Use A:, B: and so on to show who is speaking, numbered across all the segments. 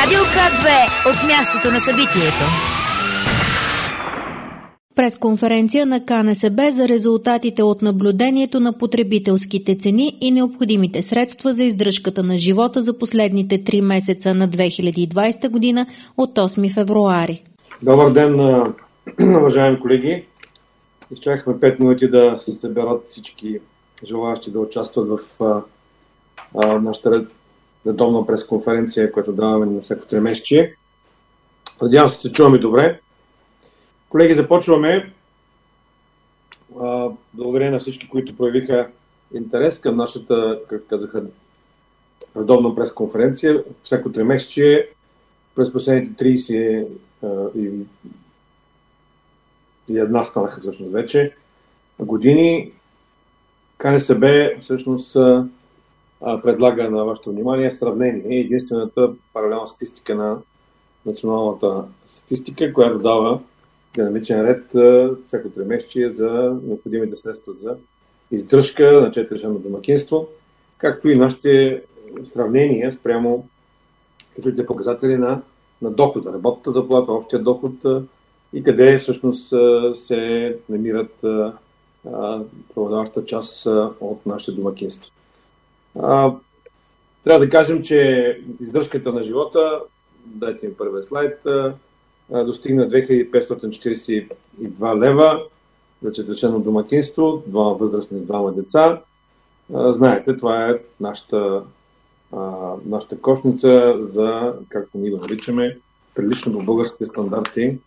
A: Радио К2 от мястото на събитието.
B: Пресконференция на КНСБ за резултатите от наблюдението на потребителските цени и необходимите средства за издръжката на живота за последните 3 месеца на 2020 година от 8 февруари.
C: Добър ден, уважаеми колеги. Изчакахме 5 минути да се съберат всички желаящи да участват в нашата редовна пресконференция, която даваме на всяко 3 месече. Надявам се чуваме добре. Колеги, започваме. Благодаря на всички, които проявиха интерес към нашата, как казаха, редовна пресконференция. Всяко 3 месече през последните 30 и една станаха всъщност вече години. КНСБ всъщност предлага на вашето внимание сравнение. Единствената паралелна статистика на националната статистика, която дава динамичен ред всяко 3 месече за необходимите средства за издръжка на 4-членно домакинство, както и нашите сравнения спрямо ключовите показатели на дохода, работната заплата, общия доход и къде всъщност се намират преобладаваща част от нашите домакинства. Трябва да кажем, че издръжката на живота, дайте ми първия слайд, достигна 2542 лева за 4-членно домакинство, 2 възрастни с 2 деца. Знаете, това е нашата кошница за, както ние го наричаме, прилично до българските стандарти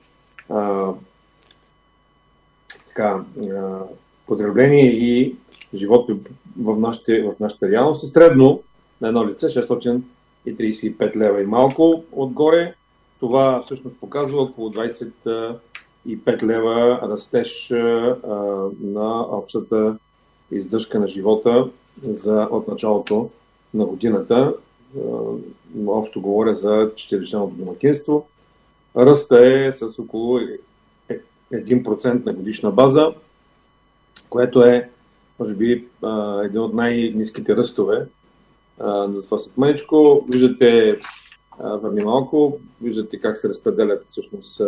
C: потребление и живот в нашата реалност. Средно на едно лице 635 лева и малко отгоре. Това всъщност показва около 25 лева растеж на общата издръжка на живота от началото на годината. Общо говоря за 4-членното домакинство. Ръста е с около 1% на годишна база, което е, може би, един от най-ниските ръстове на това след мъничко. Виждате върни малко, виждате как се разпределят всъщност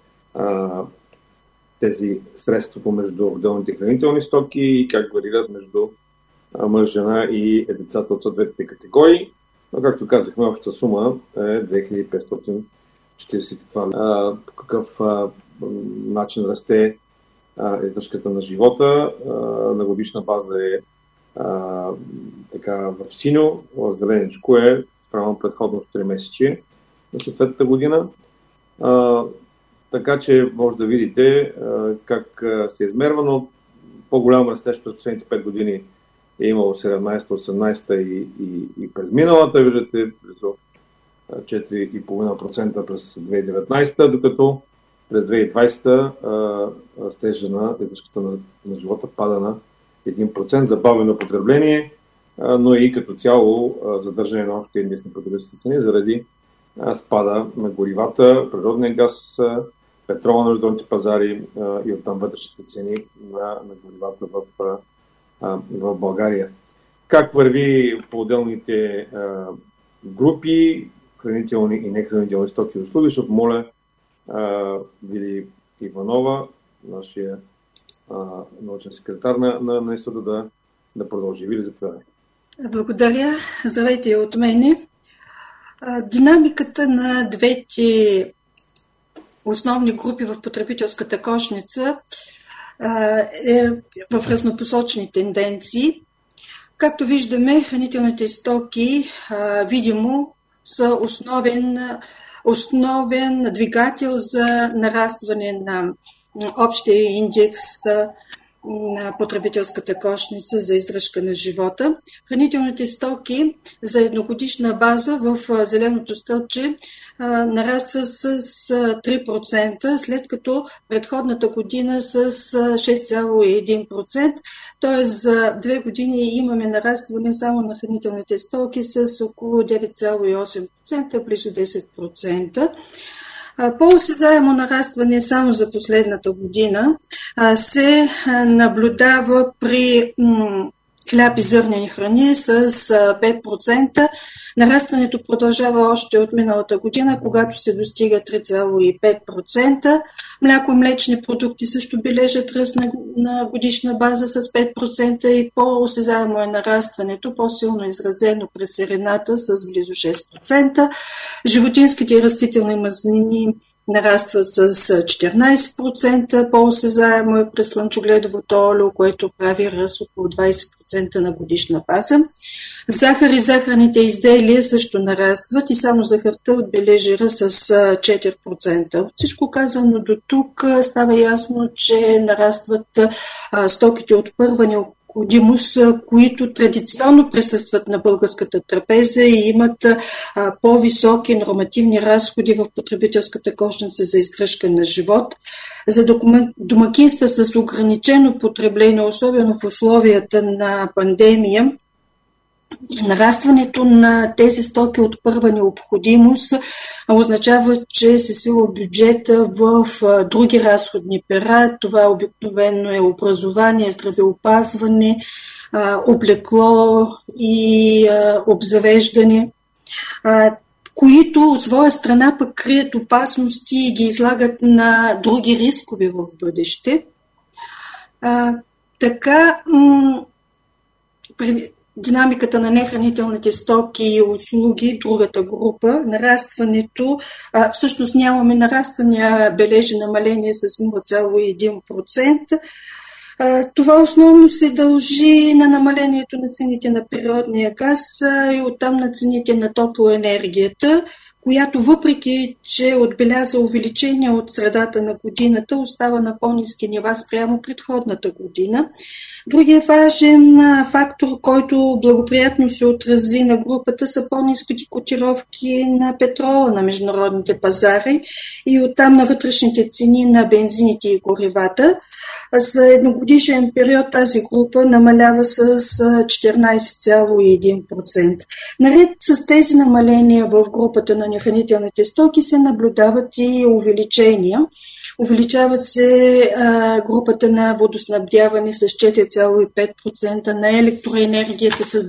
C: тези средства помежду отделните хранителни стоки и как варират между мъж, жена и децата от съответните категории. Но, както казахме, общата сума е 2542. По какъв начин расте издръжката на живота? На годишна база е така в синьо, в зеленичко е спрямо предходното 3 месече на съответната година. Така че може да видите как се измерва, но по-голям растеж през последните 5 години е имало 17-18 и през миналата. Виждате близо 4,5% през 2019, докато през 2020 растежа на издръжката на живота пада на 1%, забавено потребление, но и като цяло задържане на общите индексни потребителски цени заради спада на горивата, природния газ, петрола на международните пазари и оттам вътрешните цени на горивата в България. Как върви по отделните групи, хранителни и нехранителни стоки и услуги, ще помоля Вили Иванова, нашия научен секретар на института, да продължи. Вили, заповядай.
D: Благодаря. Здравейте от мене. Динамиката на двете основни групи в потребителската кошница е в разнопосочни тенденции. Както виждаме, хранителните стоки видимо са основен двигател за нарастване на общия индекс на потребителската кошница за издръжка на живота. Хранителните стоки за едногодишна база в зеленото стълбче нараства с 3%, след като предходната година с 6,1%, т.е. за 2 години имаме нарастване само на хранителните стоки с около 9,8%, близо 10%. По-осезаемо нарастване само за последната година се наблюдава при хляб и зърнени храни с 5%. Нарастването продължава още от миналата година, когато се достига 3,5%. Мляко и млечни продукти също бележат ръст на годишна база с 5% и по-осезаемо е нарастването, по-силно изразено през сирената с близо 6%. Животинските и растителни мазнини нарастват с 14%, по-осезаемо е през слънчогледовото олио, което прави ръст около 20% на годишна база. Захар и захарните изделия също нарастват и само захарта отбележи ръст с 4%. От всичко казано до тук става ясно, че нарастват стоките от първа необходимост, които традиционно присъстват на българската трапеза и имат по-високи нормативни разходи в потребителската кошница за издръжка на живот. За домакинства с ограничено потребление, особено в условията на пандемия, нарастването на тези стоки от първа необходимост означава, че се свива бюджета в други разходни пера. Това обикновено е образование, здравеопазване, облекло и обзавеждане, които от своя страна пък крият опасности и ги излагат на други рискове в бъдеще. Така, динамиката на нехранителните стоки и услуги, другата група, нарастването, всъщност нямаме нараствания, бележи намаление с 0,1%. Това основно се дължи на намалението на цените на природния газ и оттам на цените на топлоенергията, която въпреки, че отбеляза увеличение от средата на годината, остава на по-ниски нива спрямо предходната година. Другият важен фактор, който благоприятно се отрази на групата, са по-ниските котировки на петрола на международните пазари и оттам на вътрешните цени на бензините и горивата. За едногодишен период тази група намалява с 14,1%. Наред с тези намаления в групата на нехранителните стоки се наблюдават и увеличения. Увеличава се групата на водоснабдяване с 4,5%, на електроенергията с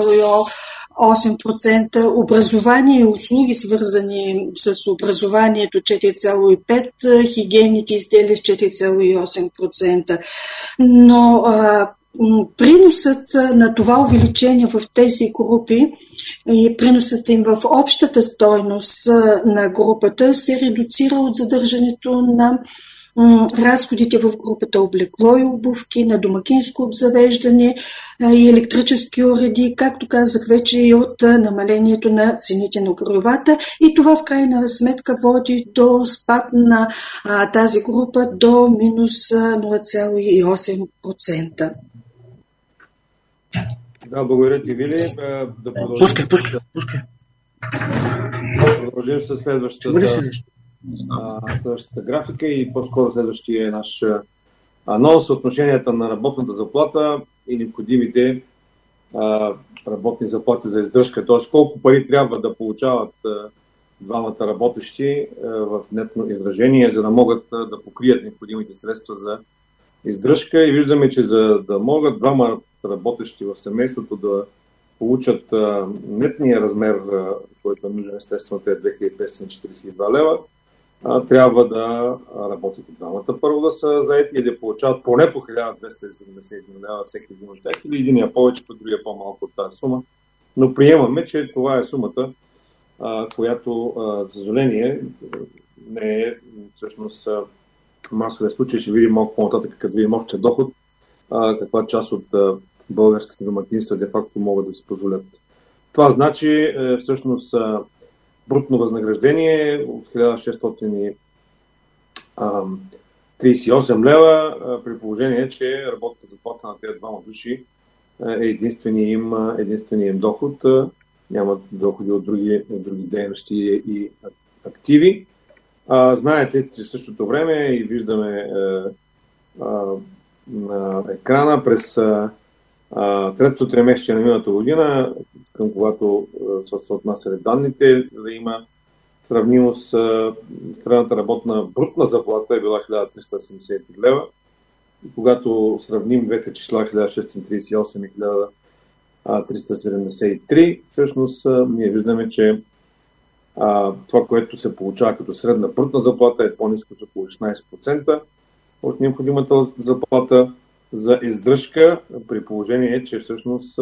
D: 2,8%, образование и услуги, свързани с образованието 4,5%, хигиените изделия с 4,8%. Но приносът на това увеличение в тези групи и приносът им в общата стойност на групата се редуцира от задържането на разходите в групата облекло и обувки, на домакинско обзавеждане и електрически уреди, както казах вече и от намалението на цените на горивата. И това в крайна сметка води до спад на тази група до минус 0,8%.
C: Да, благодаря ти, Вили. Да продължим. Продължим с следващата графика и по-скоро следващия наш анонс, съотношенията на работната заплата и необходимите работни заплати за издръжка. Т.е. колко пари трябва да получават двамата работещи в нетно изражение, за да могат да покрият необходимите средства за издръжка. И виждаме, че за да могат двама работещи в семейството да получат нетния размер, който е нужен, естествено, те 2542 лева, трябва да работят и двамата. Първо да са заети и да получават поне по 1271 лева всеки един от тях, или единия повече, по другия по-малко от тази сума. Но приемаме, че това е сумата, която, за съжаление, не е всъщност масовия случай. Ще видим малко по-нататък, като видим общия доход, каква част от българските домакинства де-факто могат да си позволят. Това значи всъщност брутно възнаграждение от 1638 лева, при положение, че работната заплата на тези двама души е единствения им доход. Нямат доходи от други дейности и активи. Знаете, че в същото време и виждаме на екрана през третото тримесечие на миналата година, към когато се отнасят данните, за да има сравнимост, средната работна брутна заплата е била 1373 лева, когато сравним двете числа 1638 и 1373, всъщност ние виждаме, че това, което се получава като средна брутна заплата е по-ниско с около 16% от необходимата заплата за издръжка, при положение, че всъщност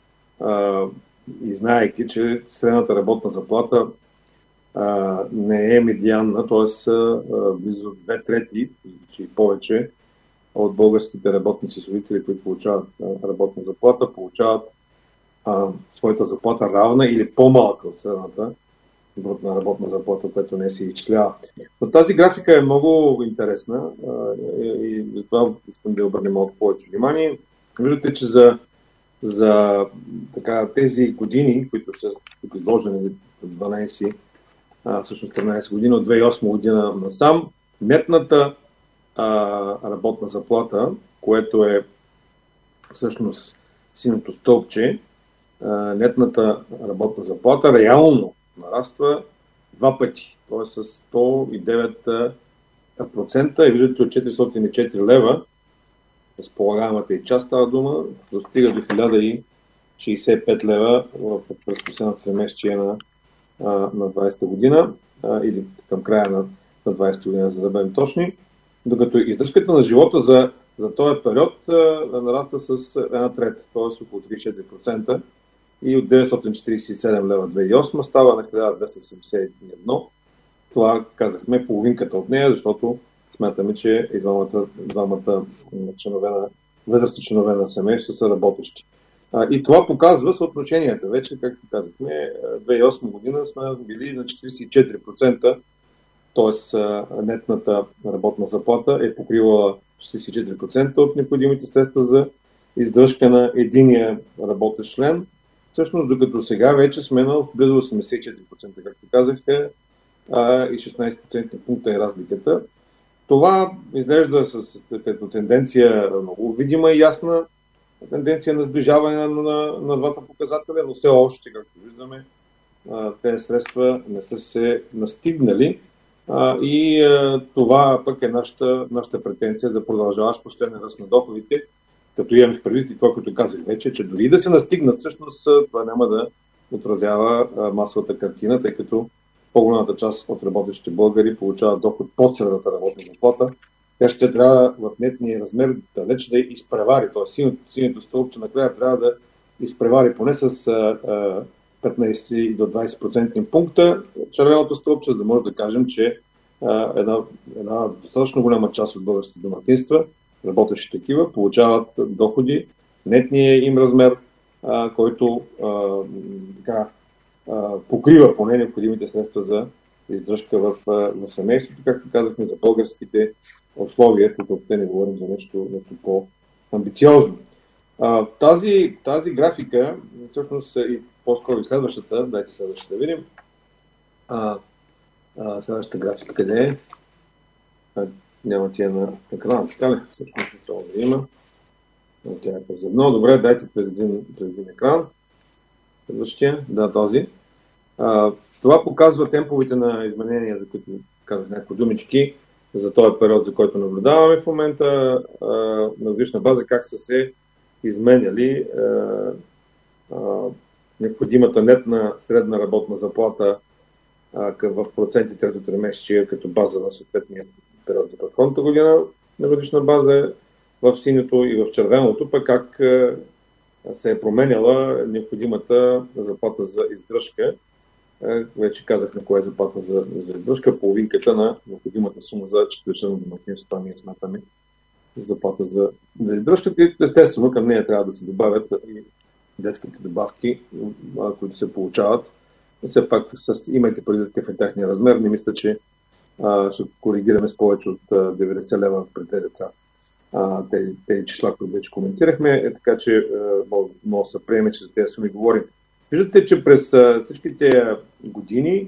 C: и знаейки, че средната работна заплата не е медианна, т.е. близо 2/3 и повече от българските работници и служители, които получават работна заплата, получават своята заплата равна или по-малка от средната брутна работна заплата, която не се изчислява. Но тази графика е много интересна и затова искам да обърнем малко повече внимание. Виждате, че за тези години, които са изложени 12, всъщност 13 години, от 2008 година насам, нетната работна заплата, което е всъщност синото стълбче, нетната работна заплата реално нараства 2 пъти, т.е. с 109%, и виждате от 404 лева, разполагаемата и част става дума, достига до 1065 лева през последната тримесечие на 20-та година, или към края на 20-та година, за да бъдем точни, докато издръжката на живота за този период нараства с 1/3, т.е. около 34%, и от 947 лева 2008 става на 1271. Това казахме половинката от нея, защото смятаме, че и двамата възрастни членове на семейство са работещи. И това показва съотношенията. Вече, както казахме, 2008 година сме били на 44%, т.е. нетната работна заплата е покривала 64% от необходимите средства за издръжка на единия работещ член. Всъщност, докато сега вече сме на близо 84%, както казахте, и 16% пункта е разликата. Това изглежда като тенденция много видима и ясна, тенденция на сближаване на двата показателя, но все още, както виждаме, тези средства не са се настигнали, и това пък е нашата претенция за продължаващ постоянен ръст на доходите, като имаме в предвид и това, което казах вече, че дори да се настигнат, всъщност това няма да отразява масовата картина, тъй като по-голямата част от работещите българи получават доход под средната работна заплата. Тя ще трябва в нетния размер далеч да изпревари, т.е. синето стълбче накрая трябва да изпревари поне с 15 до 20% пункта червеното стълбче, за да може да кажем, че една достатъчно голяма част от българските домакинства, работещи такива, получават доходи, нетния им размер, който покрива поне необходимите средства за издръжка в семейството, както казахме, за българските условия, тук въобще не говорим за нещо по-амбициозно. Тази графика, всъщност и по-скоро и следващата, дайте следващата да видим. Следващата графика къде е? Няма тя на екрана, така ли? Всъщност не трябва да има. Тя е през едно. Добре, дайте през един екран. Следващия, да, този. Това показва темповете на изменения, за които казах някои думички, за този период, за който наблюдаваме в момента, на годишна база, как са се изменяли необходимата нетна средна работна заплата в проценти трето тримесечие като база на съответния период за предходната година на годишна база в синьото и в червеното, пък как се е променяла необходимата заплата за издръжка. Вече казах на кое е заплата за издръжка, половинката на необходимата сума за четвърчленно домакинство, ние смятаме заплата за издръжка. Естествено, към нея трябва да се добавят и детските добавки, които се получават. Все пак, имайки предвид какъв е техния размер, не мисля, че ще коригираме с повече от 90 лева при тези деца. Тези числа, които вече коментирахме, така че може да се приеме, че за тези суми говорим. Виждате, че през всички тези години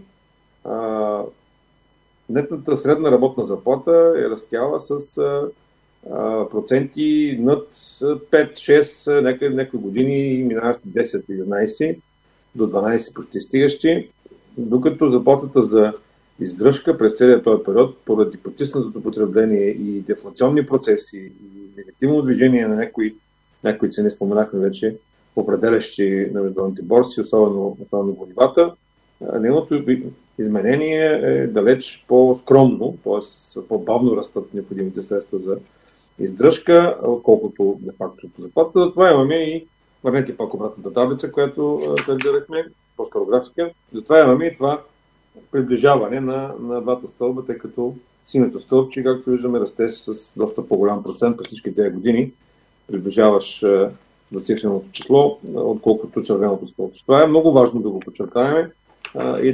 C: нетната средна работна заплата е растяла с проценти над 5-6, някои години минаващи 10-11 до 12 почти стигащи, докато заплатата за издръжка през целия този период, поради потиснатото потребление и дефлационни процеси и негативно движение на някои цени, споменахме вече, определящи на международните борси, особено горивата, нейното изменение е далеч по-скромно, т.е. по-бавно растат необходимите средства за издръжка, отколкото де факто по заплата. Това имаме и върнете пак обратната таблица, която гледахме, по-скоро графика. Затова имаме и това приближаване на двата стълба, тъй като синето стълбче, както виждаме, расте с доста по-голям процент през всички тези години. Приближаваш до цифреното число, отколкото червеното стълбче. Това е много важно да го подчертаем и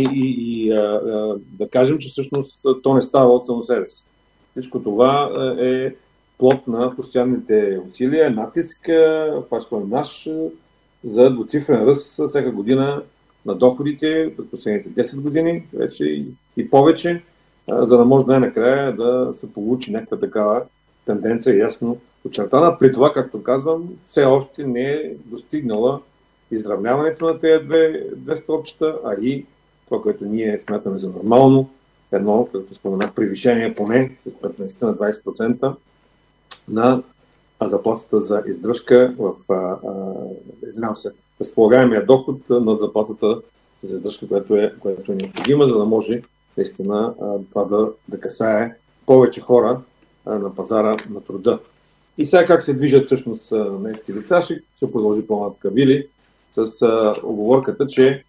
C: да кажем, че всъщност то не става от само себе си. Всичко това е плод на постоянните усилия, натиск, това наш, за двуцифрен ръст всяка година на доходите през последните 10 години вече и повече, за да може най-накрая да се получи някаква такава тенденция ясно очертана. При това, както казвам, все още не е достигнала изравняването на тези две стълбчета, а и това, което ние смятаме за нормално, едно, като споменах, превишение поне с 15 на 20% на заплатата за издръжка разполагаемия доход над заплатата за издръжка, което е необходима, за да може наистина това да касае повече хора на пазара на труда. И сега как се движат всъщност наетите лица, ще продължи по-нататък Вили с оговорката, че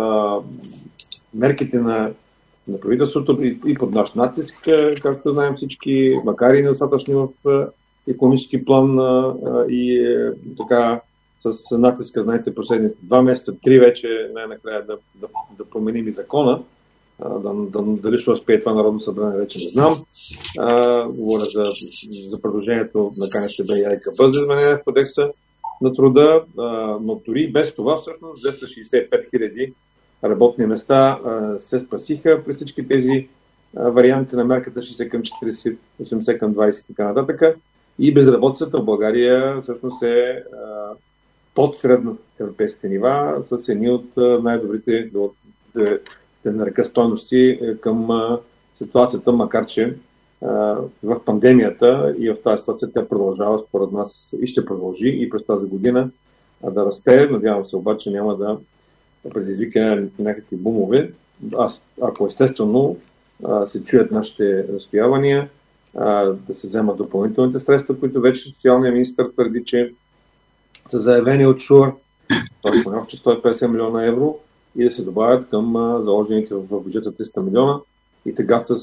C: мерките на правителството и под наш натиск, както знаем всички, макар и недостатъчни в икономически план и така с натиска, знаете, последните 2 месеца, 3 вече най-накрая да променим и закона. Дали ще успее това Народно събрание, вече не знам. Говоря за предложението на КНСБ и АИКБ за изменение в кодекса на труда, но дори без това всъщност 265 000 работни места се спасиха при всички тези варианти на мерката 60 към 40, 80 към 20 и така нататък. И безработицата в България всъщност е под средно европейските нива, с едни от най-добрите да нарека стойности към ситуацията, макар че в пандемията и в тази ситуация тя продължава според нас и ще продължи и през тази година да расте. Надявам се обаче няма да предизвика някакви бумове. Ако естествено се чуят нашите настоявания, да се вземат допълнителните средства, които вече социалният министър твърди, че са заявени от ШУР, т.е. поне още 150 милиона евро, и да се добавят към заложените в бюджета 300 милиона и тега с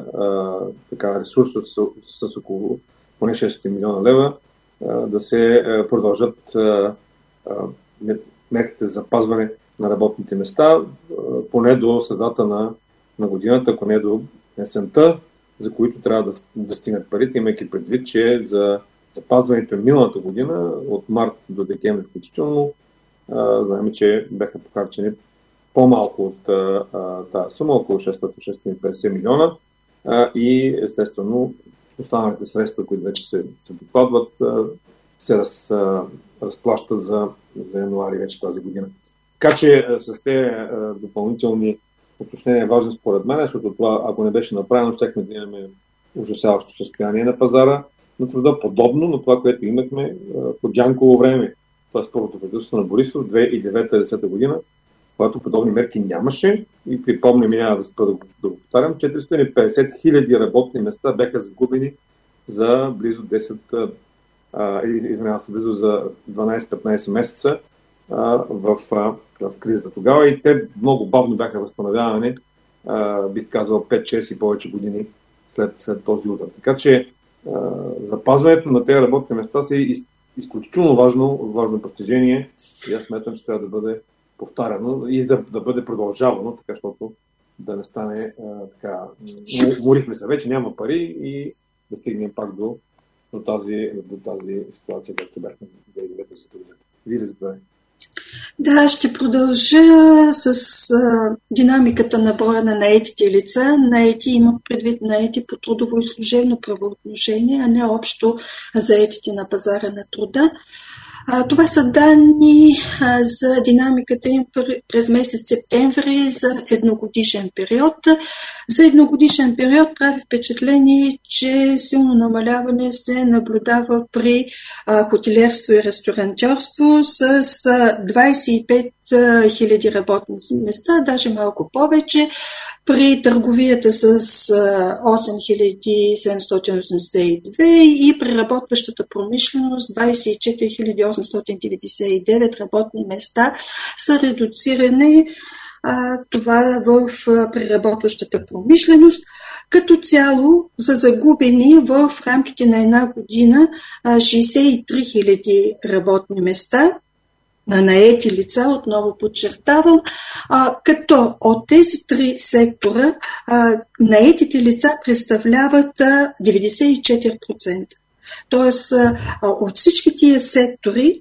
C: ресурс с около поне 600 милиона лева да се продължат мерките за запазване на работните места поне до средата на годината, ако не до есента, за които трябва да стигнат парите, имайки предвид, че за запазването миналата година, от март до декември включително, знаем, че бяха похарчени по-малко от тази сума, около 650 милиона и естествено останалите средства, които вече се докладват, се разплащат за януари вече тази година. Така че с тези допълнителни уточнения е важно според мен, защото това, ако не беше направено, щехме да имаме ужасяващо състояние на пазара на труда, подобно на това, което имахме по Дянково време. Това е първото правителство на Борисов, 2009-2010 година, когато подобни мерки нямаше и припомням, няма да спра да го повтарям, 450 хиляди работни места бяха загубени за близо 10, близо за 12-15 месеца в кризата тогава и те много бавно бяха възстановявани, бих казал 5-6 и повече години след този удар. Така че запазването на тези работни места е изключително важно постижение и аз смятам, че трябва да бъде повтаряно и да бъде продължавано, така, защото да не стане така. Уморихме се вече, няма пари и да стигнем пак до тази ситуация, както бяхме в 2009 година. Вие ли заповядайте?
D: Да, ще продължа с динамиката на броя на наетите лица. Наети имам предвид наети по трудово и служебно правоотношение, а не общо заетите на пазара на труда. Това са данни за динамиката им през месец септември за едногодишен период. За едногодишен период прави впечатление, че силно намаляване се наблюдава при хотелиерство и ресторантьорство с 25 000 работни места, даже малко повече. При търговията с 8782 и преработващата промишленост 24 899 работни места са редуцирани, това в преработващата промишленост. Като цяло за загубени в рамките на една година 63 000 работни места на наети лица, отново подчертавам, като от тези три сектора наетите лица представляват 94%. Тоест от всички тия сектори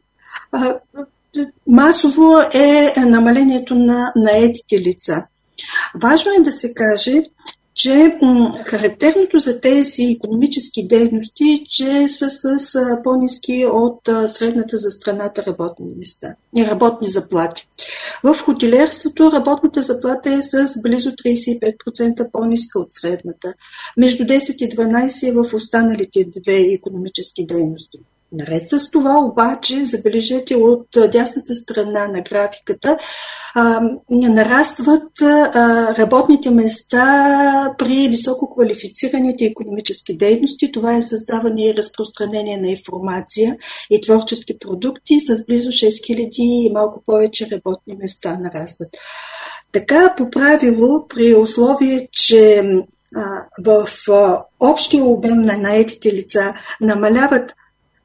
D: масово е намалението на наетите лица. Важно е да се каже, че характерното за тези икономически дейности, че са с по-ниски от средната за страната работни места и работни заплати. В хотелиерството работната заплата е с близо 35% по-ниска от средната, между 10 и 12% в останалите две икономически дейности. Наред с това обаче, забележете от дясната страна на графиката, нарастват работните места при високо квалифицираните икономически дейности. Това е създаване и разпространение на информация и творчески продукти с близо 6000 и малко повече работни места нарастват. Така, по правило, при условие, че в общия обем на наетите лица намаляват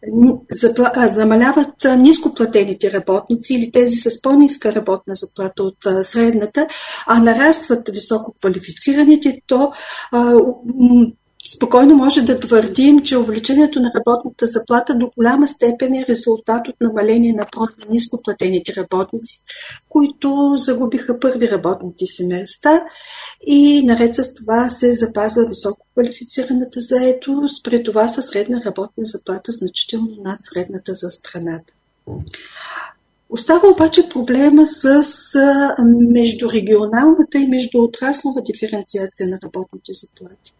D: нископлатените работници или тези с по-ниска работна заплата от средната, а нарастват високо квалифицираните, то спокойно може да твърдим, че увеличението на работната заплата до голяма степен е резултат от намаление на броя на нископлатените работници, които загубиха първи работните си места и наред с това се запазва високо квалифицираната заетост, при това със средна работна заплата значително над средната за страната. Остава обаче проблема с междурегионалната и междуотраслова диференциация на работните заплати,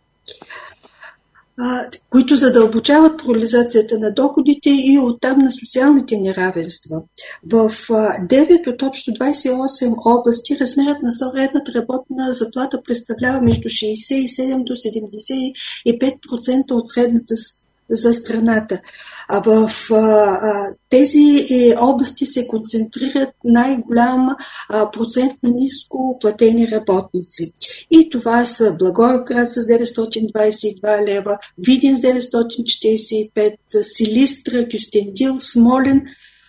D: които задълбочават поляризацията на доходите и оттам на социалните неравенства. В 9 от общо 28 области размерът на средната работна заплата представлява между 67 до 75% от средната за страната. А в тези области се концентрират най-голям процент на ниско платени работници. И това са Благоевград с 922 лева, Видин с 945, Силистра, Кюстендил, Смолен.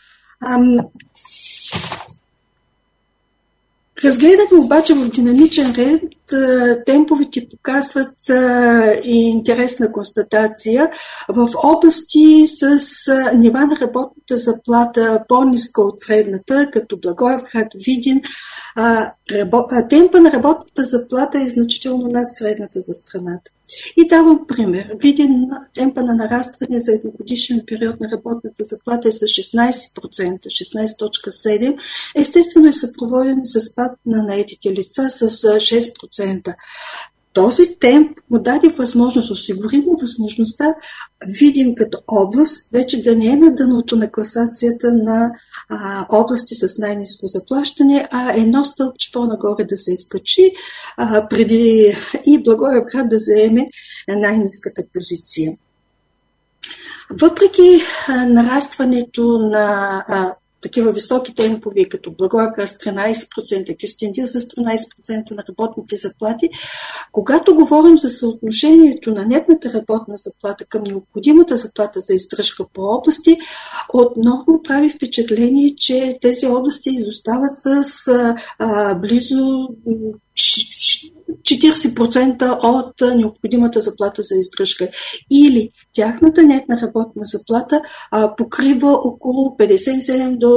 D: Разгледано обаче в динамичен ред, темповете показват и интересна констатация. В области с нива на работната заплата по-ниска от средната, като Благоевград, Видин, темпа на работната заплата е значително над средната за страната. И давам пример. Видин темпа на нарастване за едногодишен период на работната заплата е с 16%, 16.7%. Естествено е съпроводен с спад на наетите лица с 6%. Този темп му даде възможност, осигуримо възможността Видин като област вече да не е на дъното на класацията на области с най-ниско заплащане, а едно стълбче по-нагоре да се изкачи, преди и Благоевград да заеме най-ниската позиция. Въпреки нарастването на такива високи темпови, като Благоевград с 13%, Кюстендил с 13% на работните заплати, когато говорим за съотношението на нетната работна заплата към необходимата заплата за издръжка по области, отново прави впечатление, че тези области изостават с близо 40 40% от необходимата заплата за издръжка. Или тяхната нетна работна заплата покрива около 57 до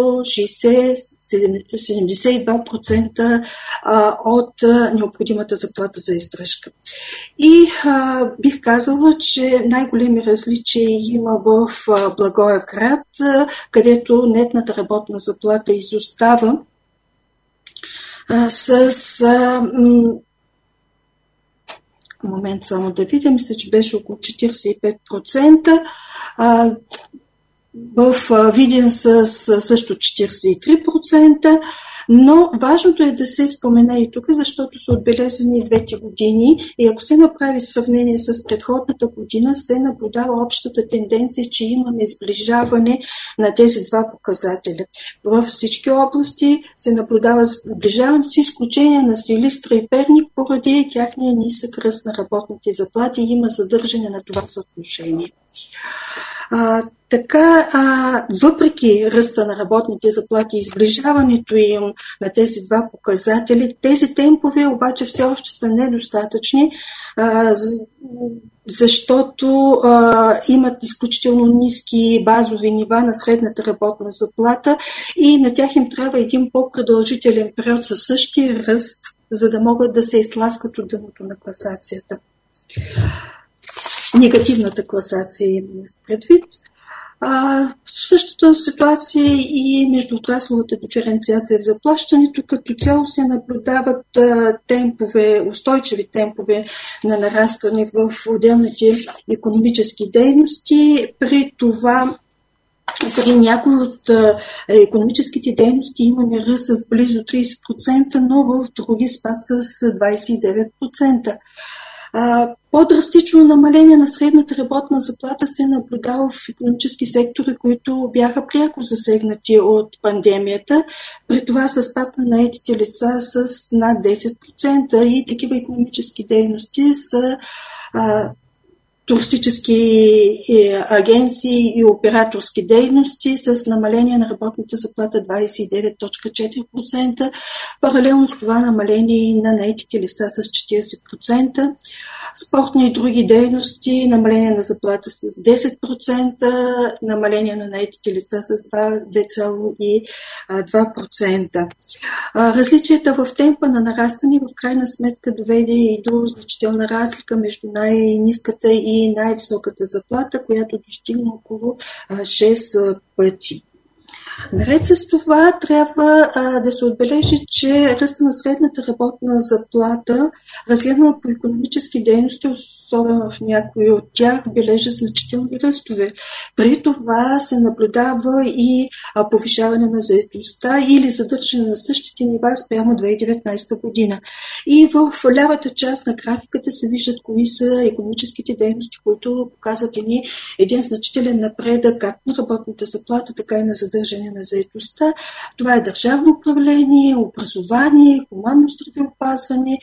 D: 60-72% от необходимата заплата за издръжка. И бих казала, че най-големи различия има в Благоевград, където нетната работна заплата изостава момент само да видя, мисля, че беше около 45%, в Видин с също 43%, но важното е да се спомене и тук, защото са отбелязани двете години и ако се направи сравнение с предходната година, се наблюдава общата тенденция, че имаме сближаване на тези два показателя. Във всички области се наблюдава сближаване с изключение на Силистра и Перник, поради тяхния нисък ръст на работните заплати и има задържане на това съотношение. Така, въпреки ръста на работните заплати и изближаването им на тези два показатели, тези темпове обаче все още са недостатъчни, защото имат изключително ниски базови нива на средната работна заплата и на тях им трябва един по-продължителен период със същия ръст, за да могат да се изтласкат от дъното на класацията. Негативната класация имаме в предвид. В същата ситуация и междуотрасловата диференциация в заплащането, като цяло се наблюдават устойчиви темпове на нарастване в отделните икономически дейности. При това при някои от икономическите дейности имаме ръст с близо 30%, но в други спад с 29%. По-драстично намаление на средната работна заплата се наблюдава в икономически сектори, които бяха пряко засегнати от пандемията. При това с спад на наетите лица с над 10% и такива икономически дейности са туристически агенции и операторски дейности с намаление на работната заплата 29.4%. Паралелно с това намаление и на наетите лица с 40%. Спортни и други дейности, намаление на заплата с 10%, намаление на наетите лица с 2,2%. Различията в темпа на нарастване в крайна сметка доведе и до значителна разлика между най-ниската и най-високата заплата, която достигна около 6 пъти. Наред с това трябва да се отбележи, че ръста на средната работна заплата, разгледана по икономически дейности, особено в някои от тях, бележи значителни ръстове. При това се наблюдава и повишаване на заетостта или задържане на същите нива спрямо 2019 година. И в лявата част на графиката се виждат кои са икономическите дейности, които показват един значителен напредък както на работната заплата, така и на задържане на заетостта. Това е държавно управление, образование, хуманно здравеопазване,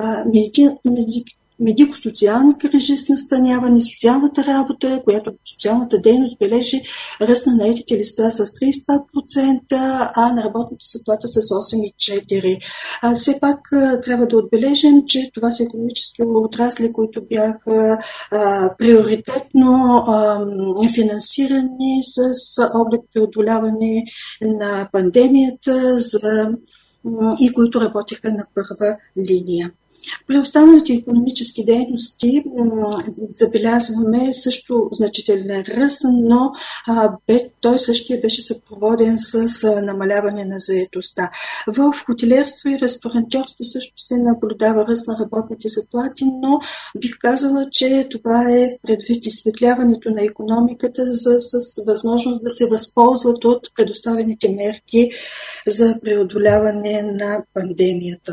D: медико-социални грижи с настаняване, социалната работа, която социалната дейност бележи ръст на наетите лица с 32%, а на работната заплата с 8,4%. Все пак трябва да отбележим, че това са икономически отрасли, които бяха приоритетно финансирани с оглед преодоляване на пандемията и които работеха на първа линия. При останалите икономически дейности забелязваме също значителен ръст, но той същия беше съпроводен с намаляване на заетостта. В хотелиерство и ресторантьорство също се наблюдава ръст на работните заплати, но бих казала, че това е предвид изсветляването на икономиката с възможност да се възползват от предоставените мерки за преодоляване на пандемията.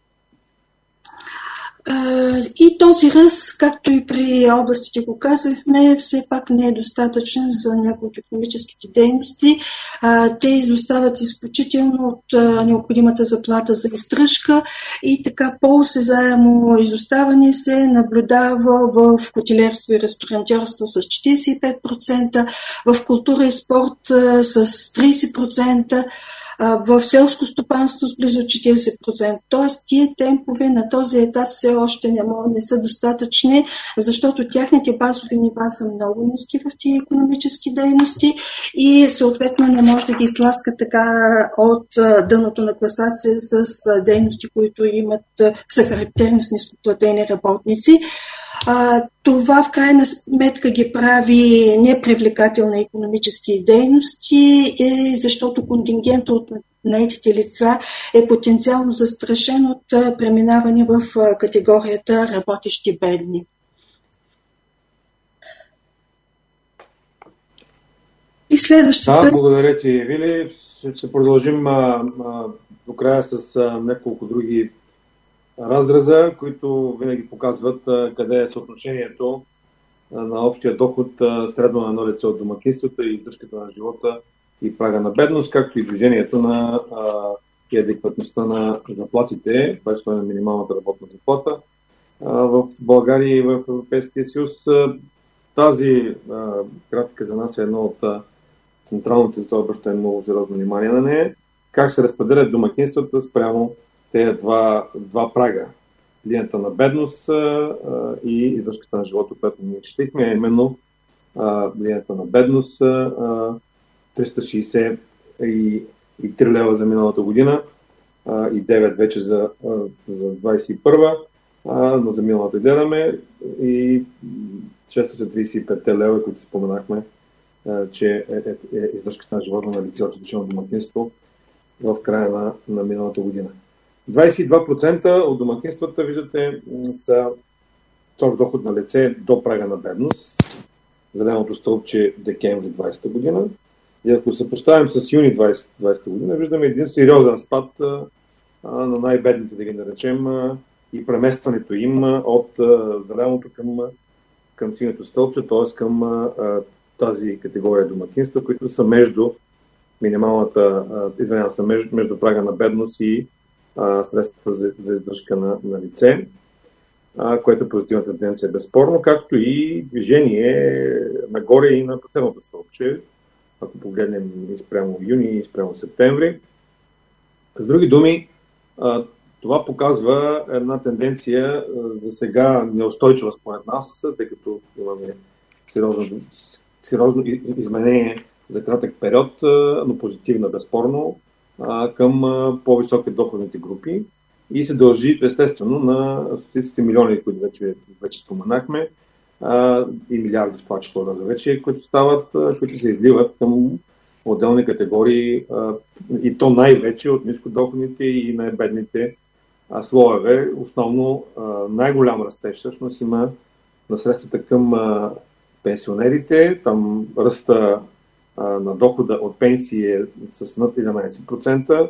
D: И този ръст, както и при областите го казахме, все пак не е достатъчен за някои от икономическите дейности. Те изостават изключително от необходимата заплата за издръжка и така по-осезаемо изоставане се наблюдава в хотелиерство и ресторантьорство с 45%, в култура и спорт с 30%, в селско стопанство с близо 40%. Тоест, тия темпове на този етап все още не са достатъчни, защото тяхните базови нива са много ниски в тия икономически дейности и съответно не може да ги изтласка така от дъното на класация с дейности, които са характерни с нископлатени работници. Това в крайна сметка ги прави непривлекателни икономически дейности, защото контингентът от наетите лица е потенциално застрашен от преминаване в категорията работещи бедни. И следващата...
C: Благодаря ти, Вили. Ще продължим до края с няколко други разреза, които винаги показват къде е съотношението на общия доход средно на едно лице от домакинствата и издръжката на живота и прага на бедност, както и движението на и адекватността на заплатите, това е на минималната работна заплата в България и в Европейския съюз. Тази графика за нас е едно от централните, за това обръщаме много сериозно внимание на нея. Как се разпределят домакинствата спрямо тези два прага. Линията на бедност и издръжката на живота, която ние четихме, а именно линията на бедност 363 лева за миналата година и 9 вече за 21-а, но за миналата гледаме и 635 лева, които споменахме, че е издръжката на живота на лице от задължено домакинство в края на миналата година. 22% от домакинствата, виждате, са доход на лице до прага на бедност. Зеленото стълбче декември 20 година. И ако се поставим с юни 20 година, виждаме един сериозен спад на най-бедните, да ги наречем, и преместването им от зеленото към синето стълбче, т.е. към тази категория домакинства, които са между между прага на бедност и средствата за издръжка на лице, което позитивна тенденция е безспорно, както и движение нагоре и на процентното стълбче, ако погледнем и спрямо юни, и спрямо септември. С други думи, това показва една тенденция за сега неустойчива според нас, тъй като имаме сериозно изменение за кратък период, но позитивна безспорно, към по-високи доходните групи и се дължи естествено на стотиците милиони, които вече споменахме, и милиарди в това число вече, които се изливат към отделни категории и то най-вече от нискодоходните и най-бедните слоеве. Основно най-голям растеж всъщност има на средствата към пенсионерите. Там ръста на дохода от пенсии е с над 11%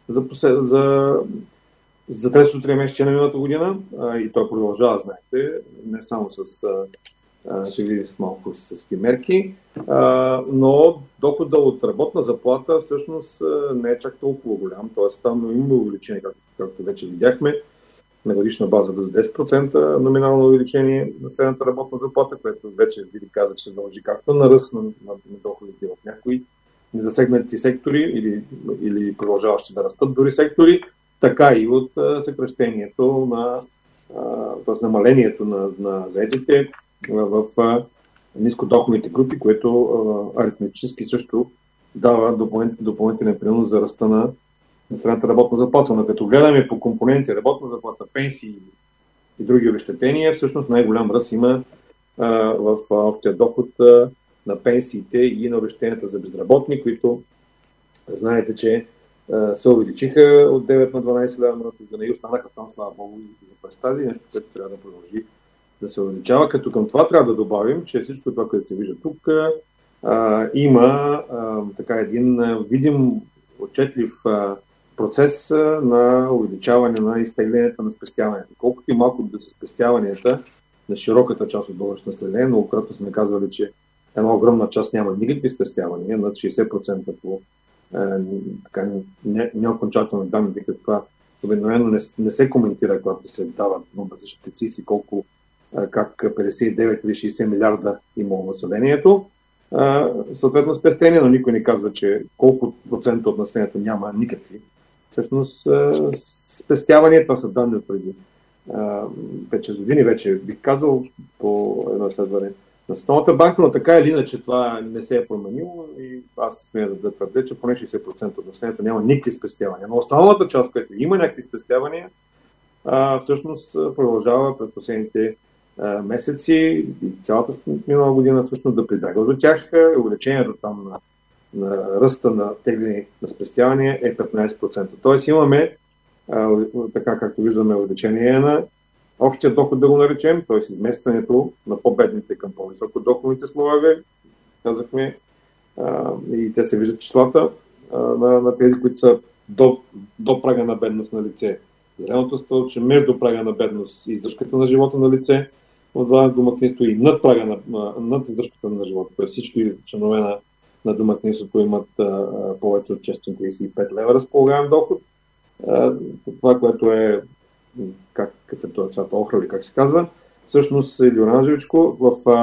C: за третото тримесечие на миналата година и той продължава, знаете, не само ще видим малко с мерки, но дохода от работна заплата всъщност не е чак толкова голям, т.е. там има увеличение, както вече видяхме, на годишна база до 10% номинално увеличение на средната работна заплата, което вече ви каза, че се дължи както на ръст на доходите в някои незасегнати сектори или продължаващи да растат дори сектори, така и от съкращението т.е. намалението на заетите в нискодоходните групи, което аритметически също дава допълнителен принос за ръста на средната работна заплата. Но като гледаме по компоненти работна заплата, пенсии и други обезщетения, всъщност най-голям ръст има в общия доход на пенсиите и на обезщетенията за безработни, които знаете, че се увеличиха от 9 на 12 лева миналата година и останаха там, слава Богу, и за през тази нещо, което трябва да продължи да се увеличава. Като към това трябва да добавим, че всичко това, което се вижда тук, има така един видим, отчетлив процес на увеличаване на изтеглянето на спестяванията. Колкото и малко да са спестяванията на широката част от българското население, многократно сме казвали, че една огромна част няма никакви спестявания, над 60% по неокончателни данни, тъй като това обикновено не се коментира, когато се дават различните цифри, как 59 или 60 милиарда има населението. съответно спестения, но никой не казва, че колко процента от населението няма никакви. Всъщност спестявания, това са данни от преди 5-6 години вече, бих казал, по едно изследване на Световната банка, но така или иначе това не се е променило и аз смея да твърдя, че поне 60% от населението няма никакви спестявания. Но останалата част, която има някакви спестявания, всъщност продължава през последните месеци и цялата минала година всъщност да прибягва до тях. Увеличението там на ръста на теглени на спестявания е 15%. Тоест имаме, така както виждаме, увеличение на общия доход, да го наречем, т.е. изместването на по-бедните към по-високо доходните слоеве, казахме, и те се виждат числата на тези, които са до прага на бедност на лице. Зеленото стълбче между прага на бедност и издръжката на живота на лице от това домакинство и над прага над издръжката на живота. Тоест всички членове на домакинството имат повече от 635 лева разполагаем доход. Това, което е какъв е това цвят охра или как се казва, всъщност или оранжевичко,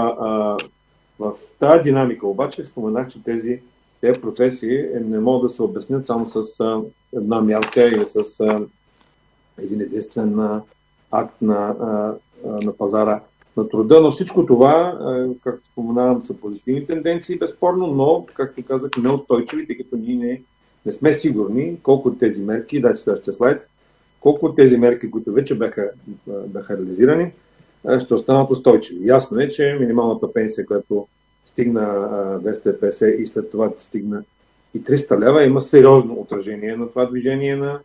C: в тази динамика обаче споменах, че тези процеси не могат да се обяснят само с една мярка или с един единствен акт на пазара на труда, но всичко това, както споменавам, са позитивни тенденции, безспорно, но, както казах, неустойчиви, тъй като ние не сме сигурни колко от тези мерки, дайте следващия слайд, колко от тези мерки, които вече бяха реализирани, ще останат устойчиви. Ясно е, че минималната пенсия, която стигна 250 и след това стигна и 300 лева, има сериозно отражение на това движение на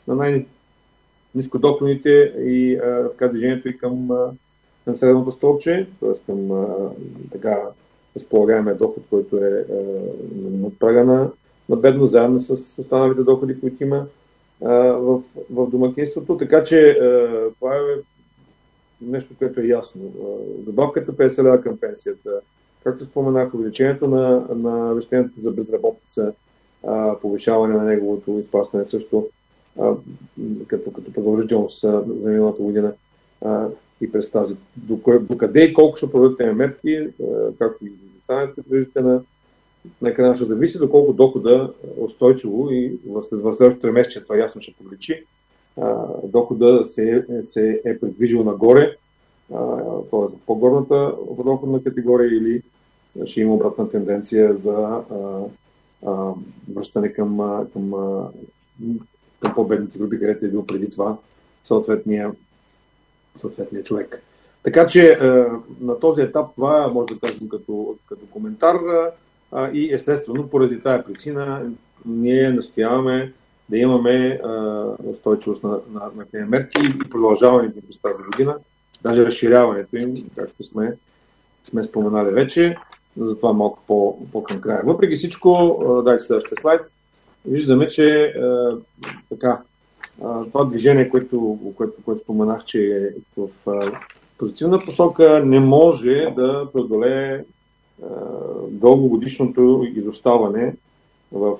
C: най-нискодоходните и така движението и към средното столбче, т.е. към така разполагаемия доход, който е над прага на бедност, заедно с останалите доходи, които има в домакинството. Така че това е нещо, което е ясно. Добавката 50 лева към пенсията, както споменах, увеличението на обезщетението за безработица, повишаване на неговото изплащане също като продължителност за миналата година и през тази. Докъде и колко ще продължат тези мерки, както и останалите, виждате на екрана, ще зависи доколко дохода устойчиво и в следващото тримесечие това ясно ще повлечи. Дохода се е придвижил нагоре, т.е. в по-горната доходна категория, или ще има обратна тенденция за връщане към по-бедните групи, където е бил преди това съответния човек. Така че на този етап това може да кажем като коментар и естествено поради тая причина ние настояваме да имаме устойчивост на тези мерки и продължаването им през тази година, даже разширяването им, както сме споменали вече, но затова малко по-към края. Въпреки всичко, дайте следващия слайд, виждаме, че това движение, което споменах, че е в позитивна посока, не може да преодолее дългогодишното изоставане в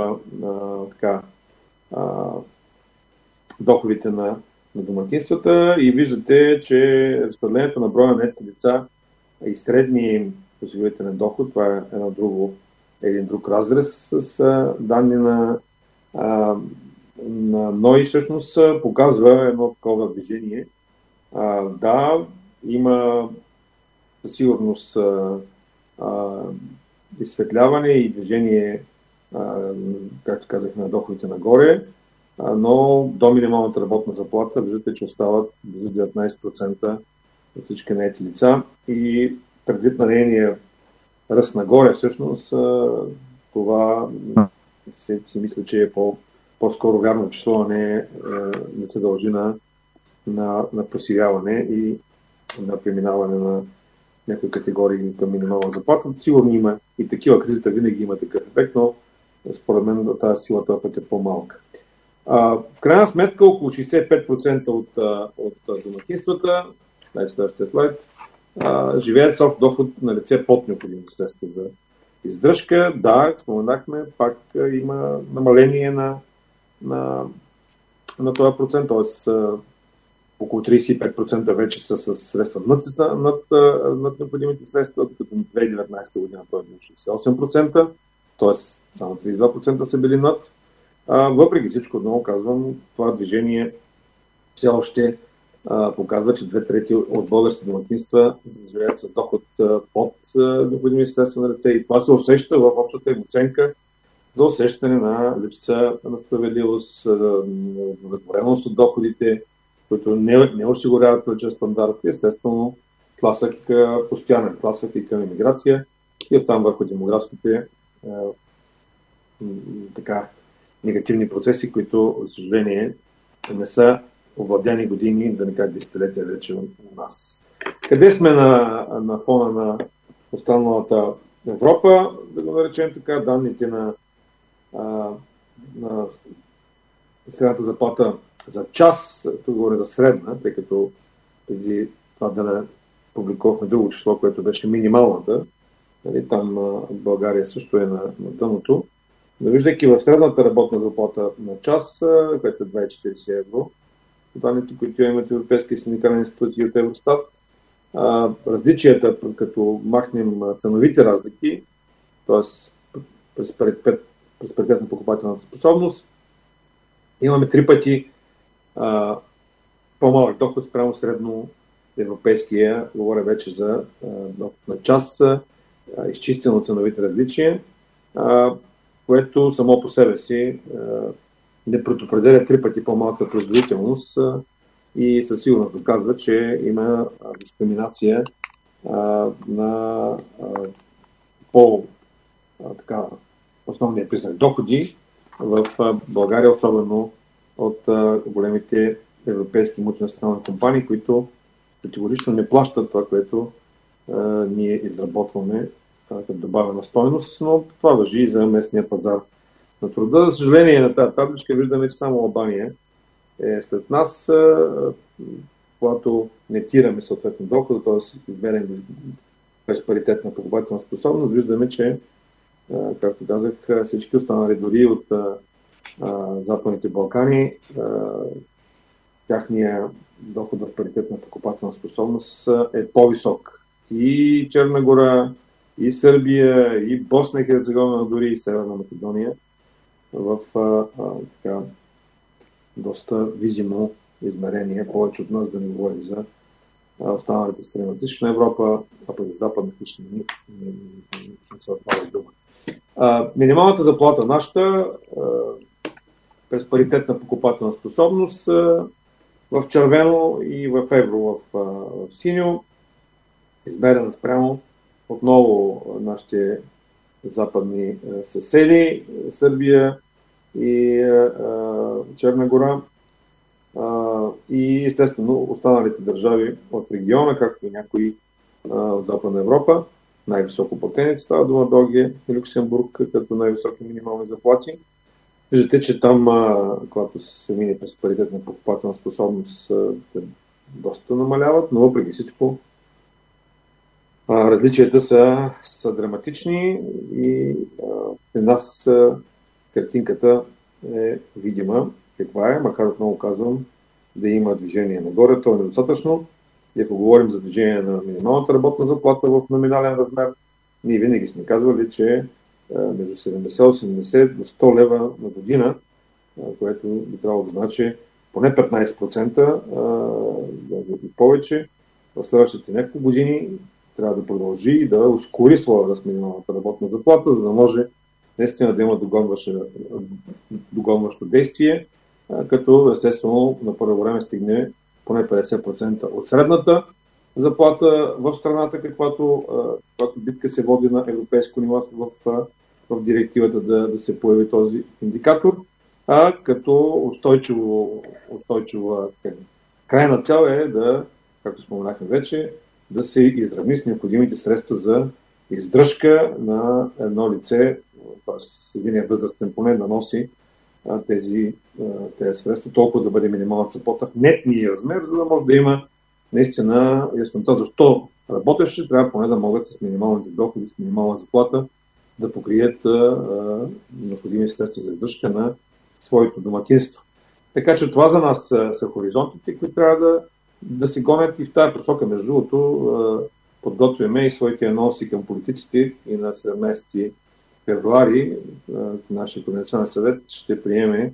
C: доходите на домакинствата и виждате, че разпределението на броя на наетите лица и средния осигурителен доход, това е един друг разрез с данни на НОИ, всъщност показва едно такова движение. Да, има със сигурност изсветляване и движение, както казах, на доходите нагоре, но до минималната работна заплата виждате, че остават близо 19% от всички наети лица и предвид на нейния ръст нагоре, всъщност това си мисля, че е по-скоро вярно число, а не се дължи на посивяване и на преминаване на някои категории към минимална заплата. Сигурно има и такива, кризата винаги има такъв ефект, но според мен тази сила този път е по-малка. В крайна сметка около 65% от домакинствата, следващия слайд, живеят с общ доход на лице под необходимите средства за издръжка. Да, споменахме, пак има намаление на този процент, т.е. около 35% вече са с средства над необходимите средства, като в 2019 година той е бил 68%, т.е. само 32% са били над. Въпреки всичко, отново казвам, това движение все още показва, че 2/3 от българските домакинства живеят с доход под необходими средства на ръце и това се усеща в общата им оценка за усещане на липса на справедливост, удовлетвореност от доходите, които не осигуряват приличен стандарт, естествено постоянен тласък и към имиграция и оттам върху демографските негативни процеси, които, за съжаление, не са овладяни години, да не кажа десетилетия вече у нас. Къде сме на фона на останалата Европа, да го наречем така, данните на средната заплата за час, тук говоря за средна, тъй като преди това да не публикувахме друго число, което беше минималната, там в България също е на дъното. Но виждайки в средната работна заплата на час, което е 2,40 евро, данните, които имат Европейския синдикален институт и от Евростат, различията, като махнем ценовите разлики, т.е. през паритет на покупателната способност, имаме 3 пъти по-малък доход спрямо средно европейския, говоря вече за доход на час, изчистено ценовите различия, което само по себе си не предопределя 3 пъти по-малка производителност и със сигурност доказва, че има дискриминация на основния признак доходи в България, особено от големите европейски мултинационални компании, които категорично не плащат това, което ние изработваме като добавена стойност, но това важи и за местния пазар на труда. За съжаление, на тази табличка виждаме, че само Албания е след нас, когато нетираме съответно дохода, т.е. измерен през паритет на покупателна способност, виждаме, че, както казах, всички останали дори от Западните Балкани, тяхния доход в паритет на покупателна способност е по-висок. И Черна гора, и Сърбия, и Босна и Херцеговина, дори и Северна Македония в доста видимо измерение, повече от нас да не говорим за останалите страни от Източна Европа, а пък за Западна Източна не се отваря дума. Минималната заплата нашата през паритет на покупателна способност в червено и в евро в синьо, измерена спрямо отново нашите западни съседи, Сърбия и Черна гора и естествено останалите държави от региона, както и някои от Западна Европа. Най-високо платените става дума Белгия и Люксембург като най-високи минимални заплати. Виждате, че там, когато се мине през паритет на покупателна способност, доста намаляват, но въпреки всичко различията са драматични и при нас картинката е видима. Каква е? Макар отново казвам, да има движение нагоре, то е недостатъчно. И ако говорим за движение на минималната работна заплата в номинален размер, ние винаги сме казвали, че между 70-80 до 100 лева на година, което би трябвало да значи поне 15% и повече в следващите няколко години трябва да продължи и да ускори своя ръст минималната работна заплата, за да може наистина да има догонващо действие, като естествено на първо време стигне поне 50% от средната заплата в страната, каквато битка се води на европейско ниво в директивата да се появи този индикатор, като устойчива крайна цел е да, както споменахме вече, да се изравни с необходимите средства за издръжка на едно лице, т.е. единия възрастен поне да носи тези средства, толкова да бъде минималната заплата в нетния размер, за да може да има наистина яснота защо работещи трябва поне да могат с минималните доходи, с минимална заплата да покрият необходими средства за издръжка на своето домакинство. Така че това за нас са хоризонтите, които трябва да се гонят и в тази посока. Между другото, подготвяме и своите анонси към политиците и на 17 февруари нашия Координационен съвет ще приеме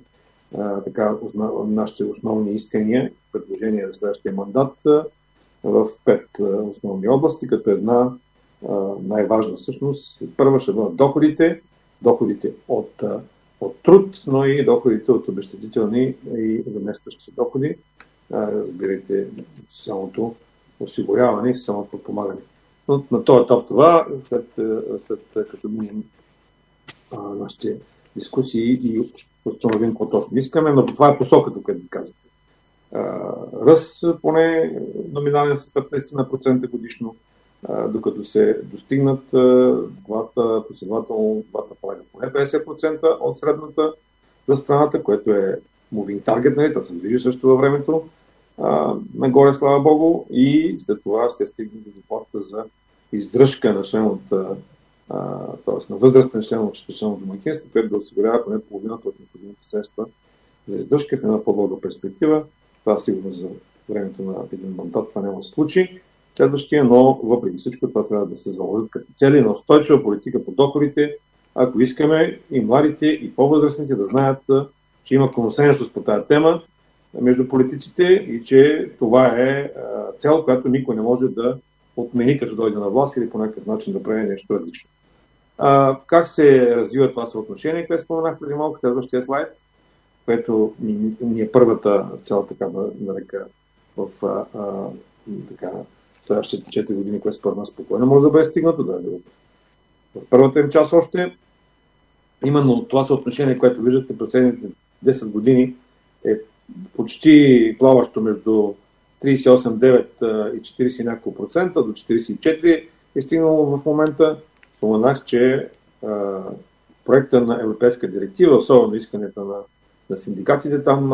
C: нашите основни искания, предложения за следващия мандат в 5 основни области, като една най-важна всъщност. Първа ще бъдат доходите от труд, но и доходите от обезщетителни и заместващи доходи. Разбирайте, социалното осигуряване и социалното подпомагане. Но на този етап това, след като минем нашите дискусии и установим какво точно искаме, но това е посоката, която ви казах. Ръст поне номинален с 15% годишно, докато се достигнат последователно двата прага поне 50% от средната за страната, което е moving target, нали, да се движи също във времето нагоре, слава Богу, и след това се стигне до заплатата за издръжка на член от т.е. на възрастен член от четиричното домакинство, което да осигурява поне половината от необходимите средства за издръжка в една по-дълга перспектива. Това сигурно за времето на един мандат това няма да се случи следващия, но въпреки всичко това трябва да се заложат като цели на устойчива политика по доходите, ако искаме и младите, и по-възрастните да знаят, че има консенсус по тази тема между политиците и че това е цел, която никой не може да отмени като дойде на власт или по някакъв начин да прави нещо различно. Как се развива това съотношение, което споменах преди малко, следващия слайд, което ни е първата цел, така да нарека, в следващите 4 години, което според нас спокойно може да бъде стигнато, да е в първата им част още. Именно това съотношение, което виждате последните 10 години, е почти плаващо между 38,9 и 40 няколко процента, до 44 е стигнало в момента. Споменах, че проекта на Европейска директива, особено искането на синдикатите, там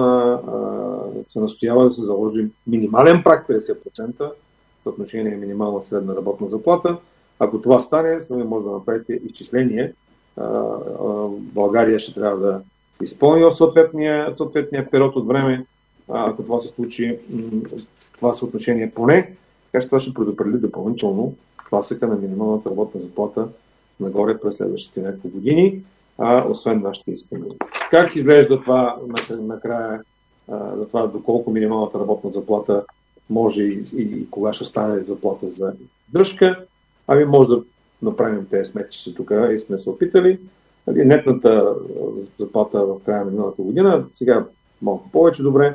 C: се настоява да се заложи минимален праг 50% в отношение на минимална средна работна заплата. Ако това стане, сами може да направите изчисление. България ще трябва да изпълни в съответния период от време, ако това се случи, това съотношение поне, така че това ще предопредели допълнително тласъка на минималната работна заплата нагоре през следващите няколко години, освен нашите искания. Как изглежда това накрая, за това доколко минималната работна заплата може и кога ще стане заплата за дръжка? Може да направим тези сметки тук и сме се опитали. Нетната заплата в края на миналата година, сега малко повече добре,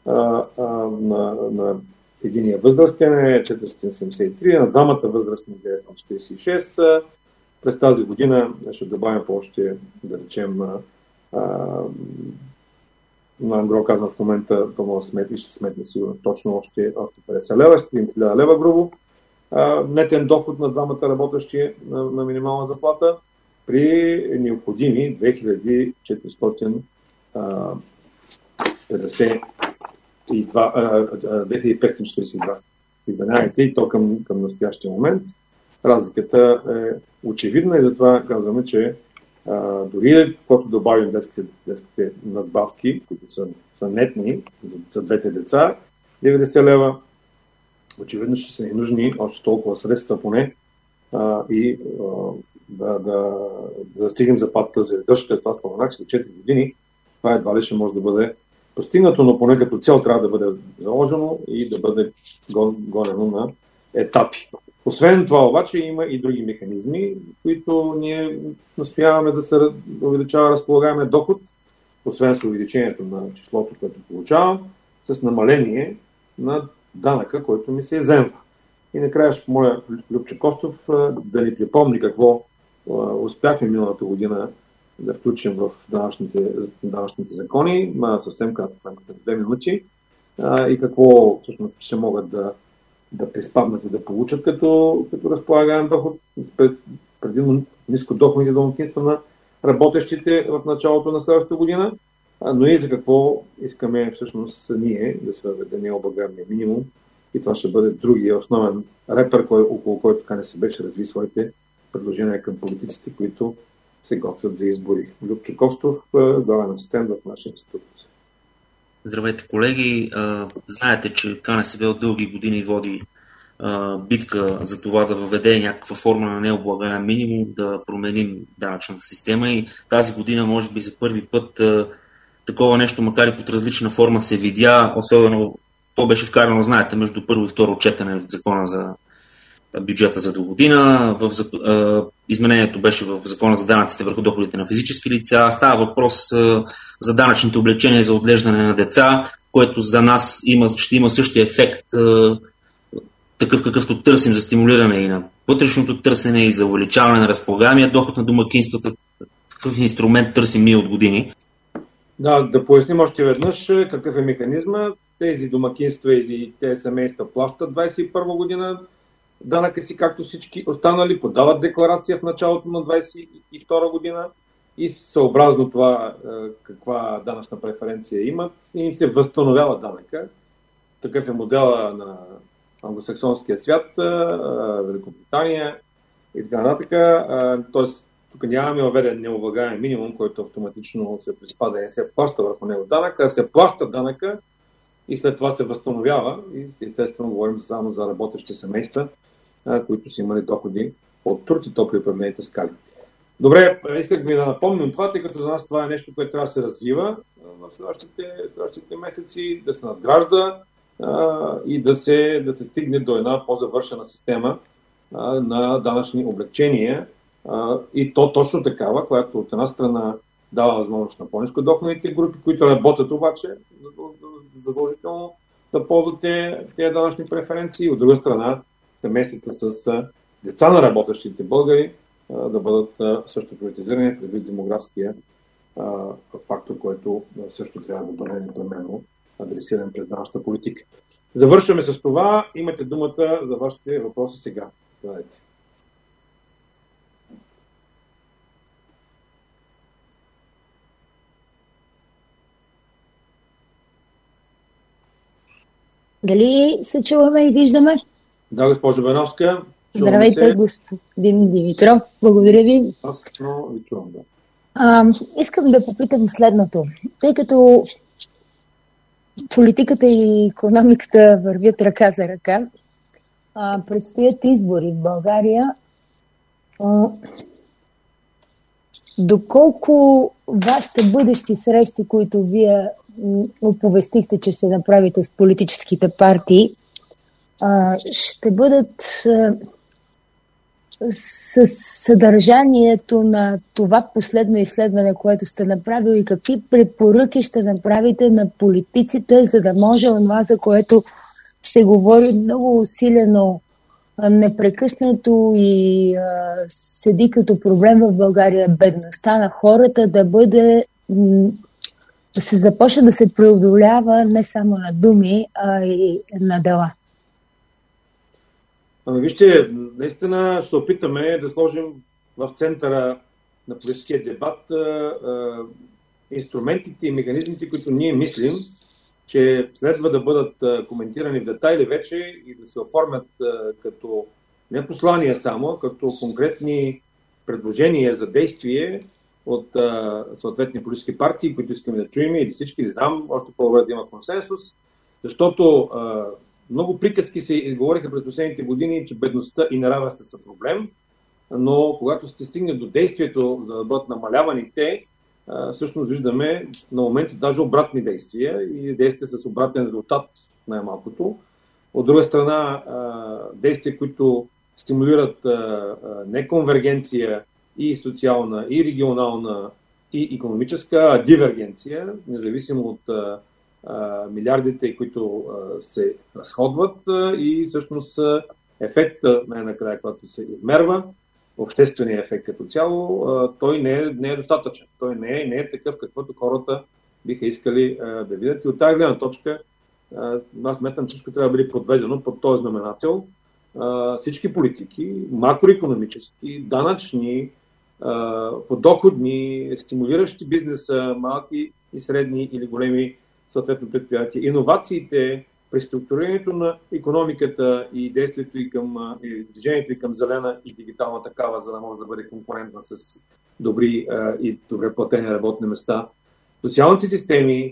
C: на единия възрастен е 473, на двамата възрастни 946. През тази година ще добавим по още, да речем, на ангро казвам в момента, то може да сметне, ще сметне сигурно точно още 50 лева, ще им 1000 лева грубо. Нетен доход на двамата работещи на минимална заплата при необходими 2542. Извинявайте, и то към настоящия момент. Разликата е очевидна и затова казваме, че дори когато добавим детските надбавки, които са нетни за двете деца, 90 лева, очевидно ще са ни нужни още толкова средства поне и да стигнем заплатата за издръжка, това споменах за 4 години, това едва ли ще може да бъде постигнато, но поне като цел трябва да бъде заложено и да бъде гонено на етапи. Освен това обаче има и други механизми, които ние настояваме да се увеличава разполагаемия доход, освен с увеличението на числото, което получавам, с намаление на данъка, който ми се изземва. И накрая ще помоля Любчо Костов да ни припомни какво успяхме миналата година да включим в данъчните закони, съвсем кратко, в рамките на 2 минути, и какво всъщност ще могат да приспаднат и да получат като разполагаем доход, предимно нискодоходните домакинства на работещите в началото на следващата година, но и за какво искаме всъщност ние да се въведе облагаемия минимум. И това ще бъде другия основен репер, около който КНСБ ще разви своите предложения към политиците, които се готвят за избори. Любчо Костов, главен асистент в нашия институт.
E: Здравейте, колеги! Знаете, че КНСБ от дълги години води битка за това да въведе някаква форма на необлагаем минимум, да променим данъчната система и тази година, може би за първи път, такова нещо, макар и под различна форма, се видя, особено то беше вкарано, знаете, между първо и второ четене в закона за бюджета за до година. Изменението беше в закона за данъците върху доходите на физически лица. Става въпрос за данъчните облегчения за отглеждане на деца, което за нас ще има същия ефект, такъв какъвто търсим за стимулиране и на вътрешното търсене и за увеличаване на разполагаемия доход на домакинствата. Какъв инструмент търсим ние от години?
C: Да поясним още веднъж какъв е механизма. Тези домакинства или тези семейства плащат 2021 година данъка си, както всички останали, подават декларация в началото на 2022 година и съобразно това каква данъчна преференция имат, им се възстановява данъка. Такъв е модела на англосаксонския свят, Великобритания и така нататък. Тоест, тук нямаме въведен необлагаем минимум, който автоматично се приспада и не се плаща върху него данъка, а се плаща данъка и след това се възстановява. И естествено говорим само за работещи семейства, които са имали доходи от труд и то при определените скали. Добре, исках ви да напомням това, тъй като за нас това е нещо, което трябва да се развива в следващите месеци, да се надгражда и да се стигне до една по-завършена система на данъчни облекчения и то точно такава, която от една страна дава възможност на по-ниско доходните групи, които работят обаче задължително да ползват тези данъчни преференции, от друга страна семействата с деца на работещите българи да бъдат също приоритизирани предвид демографския фактор, който също трябва да бъде непременно адресиран през данъчната политика. Завършваме с това. Имате думата за вашите въпроси сега. Давайте.
A: Дали се чуваме и виждаме?
C: Да, госпожо Беновска.
A: Здравейте, господин Димитров. Благодаря ви.
C: Аз ви чувам, да.
A: Искам да попитам следното. Тъй като политиката и икономиката вървят ръка за ръка, предстоят избори в България. Доколко вашите бъдещи срещи, които вие оповестихте, че ще направите с политическите партии, ще бъдат с съдържанието на това последно изследване, което сте направили, и какви препоръки ще направите на политиците, за да може онова, за което се говори много усилено, непрекъснато и седи като проблем в България, бедността на хората, да се започне да се преодолява не само на думи, а и на дела.
C: Вижте, наистина ще се опитаме да сложим в центъра на политическия дебат инструментите и механизмите, които ние мислим, че следва да бъдат коментирани в детайли вече и да се оформят като не послания само, като конкретни предложения за действие от съответни политически партии, които искаме да чуем, или всички, не знам, още по-добре да има консенсус, защото много приказки се изговориха през последните години, че бедността и неравенството са проблем, но когато се стигне до действието, за да бъдат намалявани те, всъщност виждаме на моменти даже обратни действия и действия с обратен резултат най-малкото. От друга страна, действия, които стимулират не конвергенция и социална, и регионална, и икономическа, а дивергенция, независимо от милиардите, които се разходват и всъщност ефекта най-накрая, когато се измерва, обществения ефект като цяло, той не е достатъчен. Той не е такъв, каквото хората биха искали да видят. И от тази гледна точка, аз сметам, че всичко трябва да бъде подведено под този знаменател. Всички политики, макроекономически, данъчни, подоходни, стимулиращи бизнеса, малки и средни или големи съответно предприятия, иновациите, преструктурирането на икономиката и действието и към движението и към зелена и дигитална такава, за да може да бъде конкурентна с добри и добре платени работни места. Социалните системи,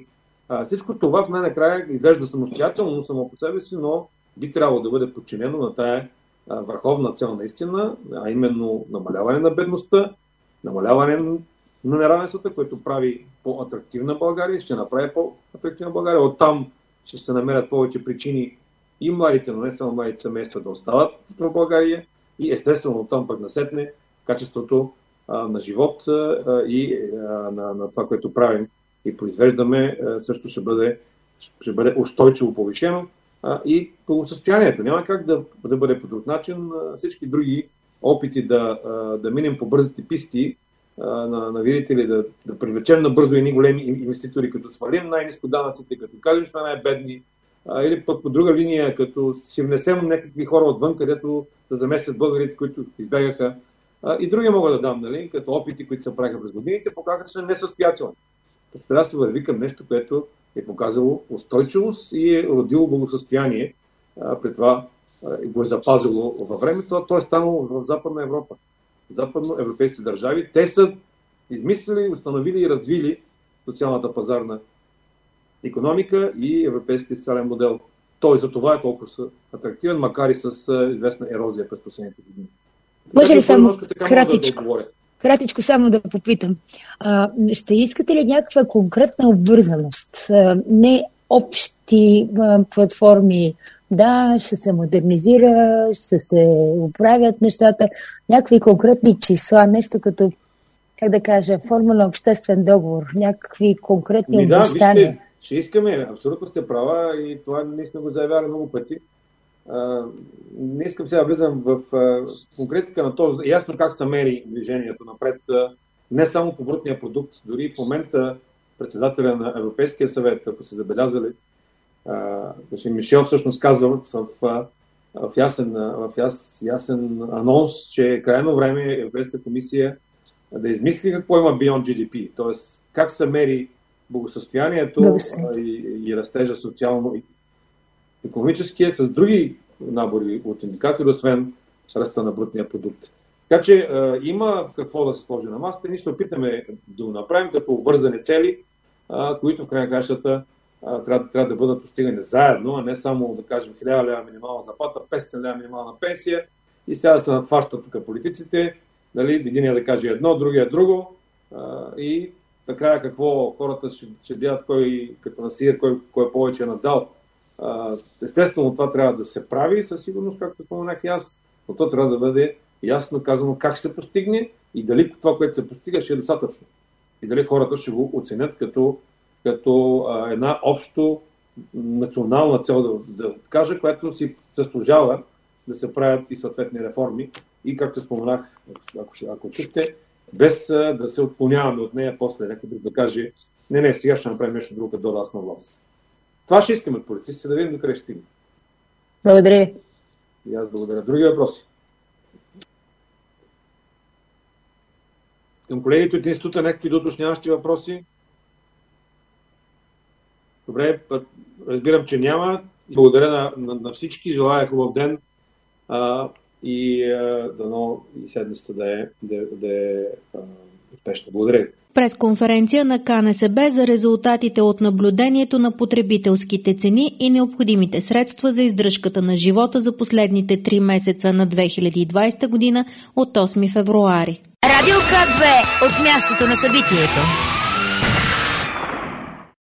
C: Всичко това в най-накрая изглежда самостоятелно само по себе си, но би трябвало да бъде подчинено на тая върховна цел наистина, а именно намаляване на бедността, намаляване на неравенствата, което прави по-атрактивна България, ще направи по-атрактивна България. Оттам ще се намерят повече причини и младите, но не само младите семейства да остават в България и естествено оттам пък насетне качеството на живот и на това, което правим и произвеждаме, също ще бъде устойчиво повишено и благосъстоянието. Няма как да бъде по друг начин. Всички други опити да минем по бързите писти, на видите ли, да привлечем набързо едни големи инвеститори, като свалим най-ниско данъците, като кажем, сме най-бедни, или пък по друга линия, като си внесем някакви хора отвън, където да заместят българите, които избегаха. И други мога да дам, нали, като опити, които се правиха през годините, показаха, че са несъстоятелни. Трябва да се върви към нещо, което е показало устойчивост и е родило благосъстояние, при това го е запазило във времето, а то е станало в Западна Европа. Западноевропейски държави. Те са измислили, установили и развили социалната пазарна икономика и европейския социален модел. Той за това е толкова атрактивен, макар и с известна ерозия през последните години.
A: Може ли само кратичко само да попитам. Ще искате ли някаква конкретна обвързаност? Не общи платформи, да, ще се модернизира, ще се оправят нещата, някакви конкретни числа, нещо като, как да кажа, форма на обществен договор, някакви конкретни обещания.
C: Да, ще искаме, абсолютно сте права и това ние сме го заявявали много пъти. Не искам сега да влизам в конкретика на този, ясно как се мери движението напред, не само по брутния продукт, дори в момента председателя на Европейския съвет, ако се забелязали, Мишел всъщност казва в ясен анонс, че е крайно време Европейската комисия да измисли какво има Beyond GDP, т.е. как се мери благосъстоянието и растежа социално и икономическия с други набори от индикатори, освен ръста на брутния продукт. Така че има какво да се сложи на масата. Ние ще опитаме да го направим като обвързани цели, които в крайна кращата трябва да бъдат постигани заедно, а не само да кажем 1000 лева минимална заплата, 500 лева минимална пенсия и сега да се надфащат тук политиците, дали единия да каже едно, другия друго и накрая какво хората ще гледат кой като насия, кой повече е надал. Естествено това трябва да се прави със сигурност, както споменах и аз, но то трябва да бъде ясно казано как ще се постигне и дали това, което се постига, ще е достатъчно. И дали хората ще го оценят като една общо национална цел, да кажа, която си заслужава да се правят и съответни реформи. И както споменах, ако чухте, без да се отклоняваме от нея, после някой да каже, не, сега ще направим нещо друго, като аз на власт. Това ще искаме от политиците, да видим докъде ще стигне.
A: Благодаря.
C: И аз благодаря. Други въпроси? Към колегите от института някакви доточняващи въпроси? Добре, разбирам, че няма. Благодаря на всички. Желая хубав ден и дано и седмицата да е успешна. Благодаря.
B: Пресконференция на КНСБ за резултатите от наблюдението на потребителските цени и необходимите средства за издръжката на живота за последните 3 месеца на 2020 година от 8 февруари.
F: Радио К2 от мястото на събитието.